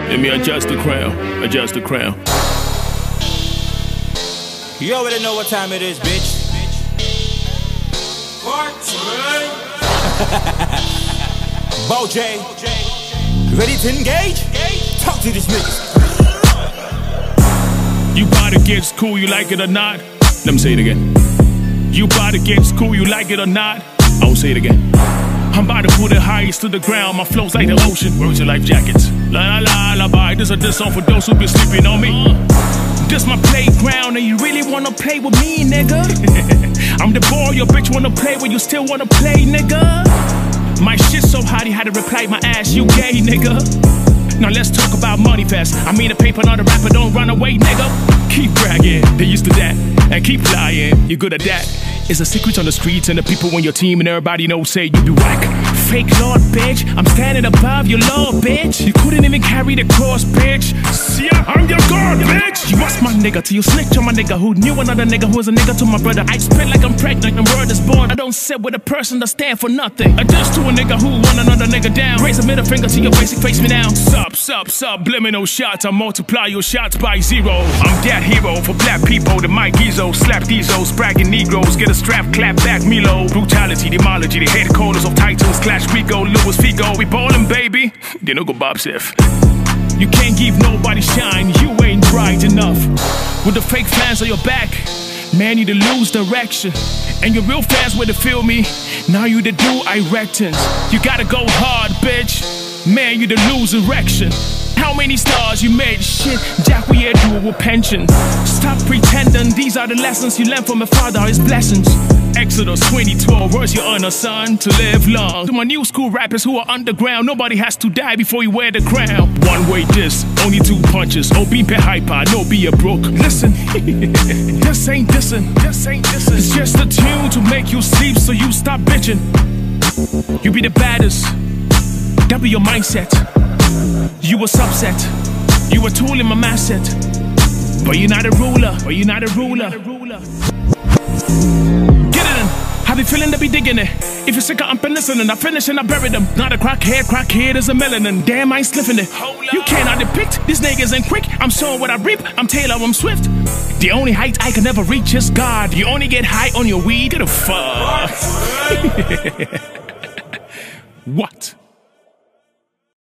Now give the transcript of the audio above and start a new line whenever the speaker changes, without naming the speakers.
Let me adjust the crown, adjust the crown.
You already know what time it is, bitch. Bo J, ready to engage? Talk to these niggas.
You bout to get school, you like it or not? Let me say it again. You bout to get school, you like it or not? I will say it again. I'm about to put it highest to the ground. My flow's like the ocean. Where's your life jackets? La la la la bye. This a diss song for those who been sleeping on me. This my playground, and you really wanna play with me, nigga? I'm the boy your bitch wanna play with. You still wanna play, nigga? My shit so hot he had to reply my ass. You gay, nigga? Now let's talk about money fast. I mean the paper, not the rapper. Don't run away, nigga. Keep bragging, they used to that, and keep lying. You good at that? It's a secret on the streets and the people on your team and everybody knows say you be whack. Fake lord, bitch. I'm standing above your lord, bitch. You couldn't even carry the cross, bitch. Yeah, I'm your god, bitch. You was my nigga till you snitch on my nigga who knew another nigga who was a nigga to my brother. I spit like I'm pregnant and word is born. I don't sit with a person that stand for nothing. Adjust to a nigga who want another nigga down. Raise a middle finger to your basic face me down. Subliminal shots. I multiply your shots by zero. I'm that hero for black people. The Mike Izzo. Slap these O's, bragging Negroes. Get a strap, clap back, Milo. Brutality, demology, the headquarters of Titans. Clash Rico, Louis Figo. We ballin', baby. They no go Bob Seth. You can't give nobody shine, you ain't bright enough. With the fake fans on your back, man, you to lose direction. And your real fans where to feel me, now you the do erections. You gotta go hard, bitch. Man, you the lose erection. How many stars you made? Shit, Jack, we here dual pension. Stop pretending, these are the lessons you learned from my father, his blessings. Exodus 2012, where's your honor, son? To live long. To my new school rappers who are underground, nobody has to die before you wear the crown. One way diss, only two punches. Oh, be hyper, no be a broke. Listen, this ain't dissing, this ain't dissing. It's just a tune to make you sleep, so you stop bitching. You be the baddest, that be your mindset. You a subset, you a tool in my asset. But you're not a ruler, but you're not a ruler. Get it in, I be feeling to be digging it. If you're sick of I'm listening, I finish and I bury them. Not a crackhead is a melanin. Damn, I ain't slipping it. You cannot depict, these niggas ain't quick. I'm sowing what I reap, I'm Taylor, I'm Swift. The only height I can never reach is God. You only get high on your weed, get a fuck. What?